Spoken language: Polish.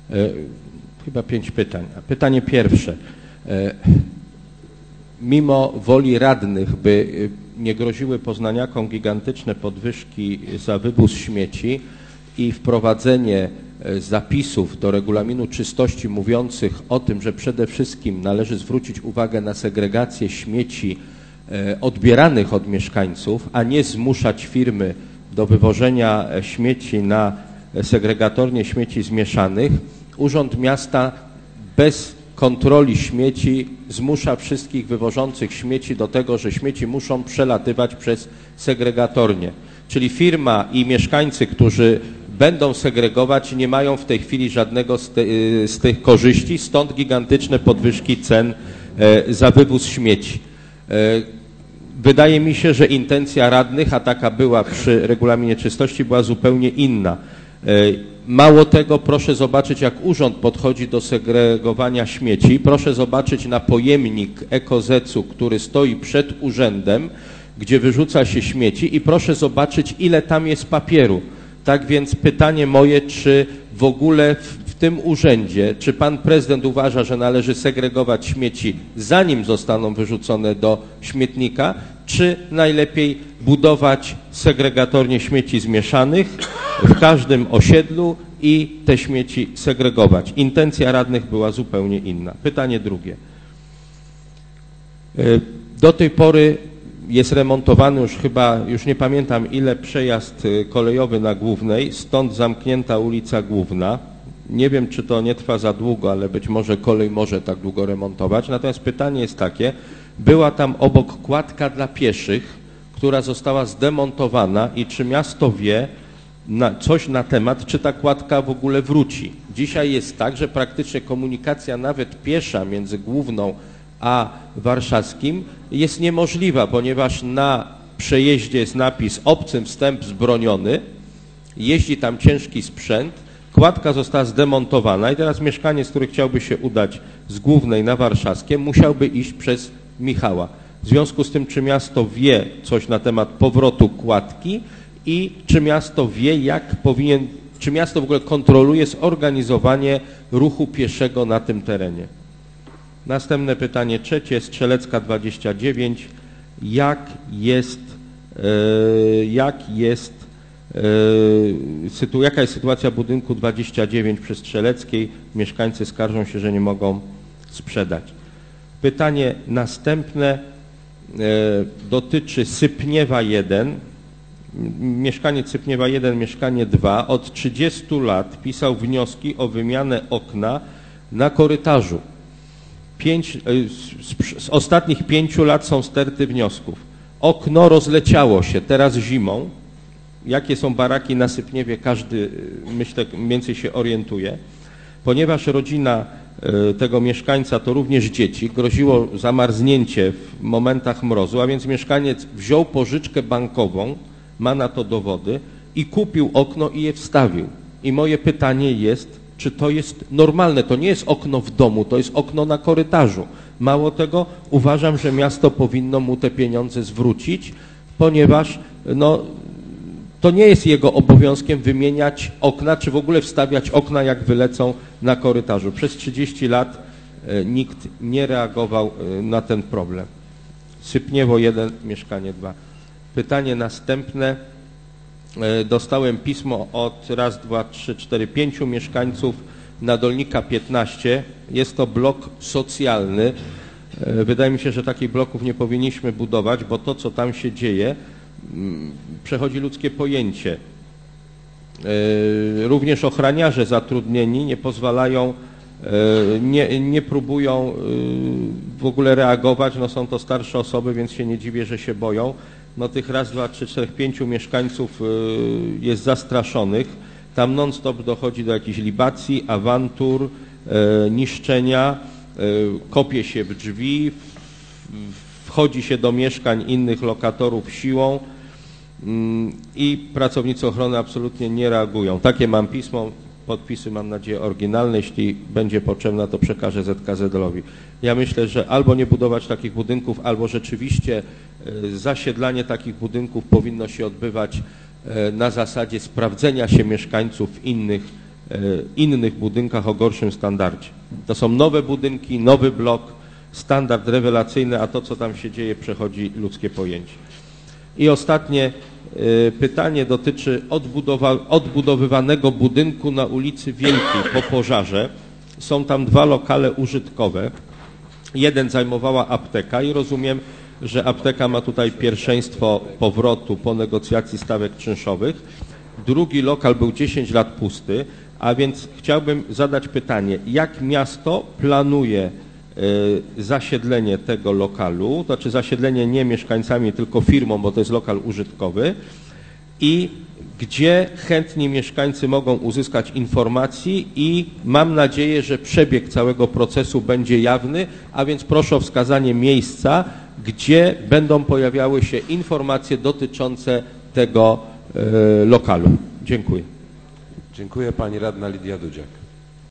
Chyba 5 pytań. Pytanie pierwsze. Mimo woli radnych, by nie groziły poznaniakom gigantyczne podwyżki za wywóz śmieci i wprowadzenie zapisów do regulaminu czystości mówiących o tym, że przede wszystkim należy zwrócić uwagę na segregację śmieci odbieranych od mieszkańców, a nie zmuszać firmy do wywożenia śmieci na segregatornie śmieci zmieszanych, Urząd Miasta bez kontroli śmieci zmusza wszystkich wywożących śmieci do tego, że śmieci muszą przelatywać przez segregatornie. Czyli firma i mieszkańcy, którzy będą segregować, nie mają w tej chwili żadnego z tych korzyści, stąd gigantyczne podwyżki cen za wywóz śmieci. Wydaje mi się, że intencja radnych, a taka była przy regulaminie czystości, była zupełnie inna. Mało tego, proszę zobaczyć, jak urząd podchodzi do segregowania śmieci. Proszę zobaczyć na pojemnik EKOZEC-u, który stoi przed urzędem, gdzie wyrzuca się śmieci i proszę zobaczyć, ile tam jest papieru. Tak więc pytanie moje, czy w ogóle w tym urzędzie, czy pan prezydent uważa, że należy segregować śmieci, zanim zostaną wyrzucone do śmietnika, czy najlepiej budować segregatornie śmieci zmieszanych w każdym osiedlu i te śmieci segregować. Intencja radnych była zupełnie inna. Pytanie drugie. Do tej pory jest remontowany już nie pamiętam ile, przejazd kolejowy na Głównej, stąd zamknięta ulica Główna. Nie wiem, czy to nie trwa za długo, ale być może kolej może tak długo remontować. Natomiast pytanie jest takie, była tam obok kładka dla pieszych, która została zdemontowana i czy miasto wie coś na temat, czy ta kładka w ogóle wróci. Dzisiaj jest tak, że praktycznie komunikacja nawet piesza między Główną a Warszawskim jest niemożliwa, ponieważ na przejeździe jest napis obcym wstęp zbroniony, jeździ tam ciężki sprzęt, kładka została zdemontowana i teraz mieszkaniec, który chciałby się udać z Głównej na Warszawskie, musiałby iść przez Michała. W związku z tym, czy miasto wie coś na temat powrotu kładki i czy miasto wie, czy miasto w ogóle kontroluje zorganizowanie ruchu pieszego na tym terenie. Następne pytanie trzecie, Strzelecka 29. Jaka jest sytuacja budynku 29 przy Strzeleckiej? Mieszkańcy skarżą się, że nie mogą sprzedać. Pytanie następne dotyczy Sypniewa 1. Mieszkaniec Sypniewa 1, mieszkanie 2 od 30 lat pisał wnioski o wymianę okna na korytarzu. Z ostatnich 5 lat są sterty wniosków. Okno rozleciało się teraz zimą. Jakie są baraki na Sypniewie, każdy, myślę, mniej więcej się orientuje. Ponieważ rodzina tego mieszkańca to również dzieci, groziło zamarznięcie w momentach mrozu, a więc mieszkaniec wziął pożyczkę bankową, ma na to dowody i kupił okno i je wstawił. I moje pytanie jest, czy to jest normalne? To nie jest okno w domu, to jest okno na korytarzu. Mało tego, uważam, że miasto powinno mu te pieniądze zwrócić, ponieważ to nie jest jego obowiązkiem wymieniać okna, czy w ogóle wstawiać okna, jak wylecą na korytarzu. Przez 30 lat nikt nie reagował na ten problem. Sypniewo 1, mieszkanie 2. Pytanie następne. Dostałem pismo od 5 mieszkańców Nadolnika 15. Jest to blok socjalny. Wydaje mi się, że takich bloków nie powinniśmy budować, bo to, co tam się dzieje, przechodzi ludzkie pojęcie. Również ochraniarze zatrudnieni nie pozwalają, nie próbują w ogóle reagować. Są to starsze osoby, więc się nie dziwię, że się boją. Tych 5 mieszkańców jest zastraszonych. Tam non-stop dochodzi do jakichś libacji, awantur, niszczenia, kopie się w drzwi, wchodzi się do mieszkań innych lokatorów siłą i pracownicy ochrony absolutnie nie reagują. Takie mam pismo, podpisy mam nadzieję oryginalne. Jeśli będzie potrzebna, to przekażę ZKZL-owi. Ja myślę, że albo nie budować takich budynków, albo rzeczywiście zasiedlanie takich budynków powinno się odbywać na zasadzie sprawdzenia się mieszkańców w innych innych budynkach o gorszym standardzie. To są nowe budynki, nowy blok, standard rewelacyjny, a to, co tam się dzieje, przechodzi ludzkie pojęcie. I ostatnie pytanie dotyczy odbudowywanego budynku na ulicy Wielkiej po pożarze. Są tam 2 lokale użytkowe. Jeden zajmowała apteka i rozumiem, że apteka ma tutaj pierwszeństwo powrotu po negocjacji stawek czynszowych. Drugi lokal był 10 lat pusty, a więc chciałbym zadać pytanie, jak miasto planuje zasiedlenie tego lokalu, to znaczy zasiedlenie nie mieszkańcami, tylko firmą, bo to jest lokal użytkowy, i gdzie chętni mieszkańcy mogą uzyskać informacji, i mam nadzieję, że przebieg całego procesu będzie jawny, a więc proszę o wskazanie miejsca, gdzie będą pojawiały się informacje dotyczące tego lokalu. Dziękuję. Dziękuję. Pani radna Lidia Dudziak.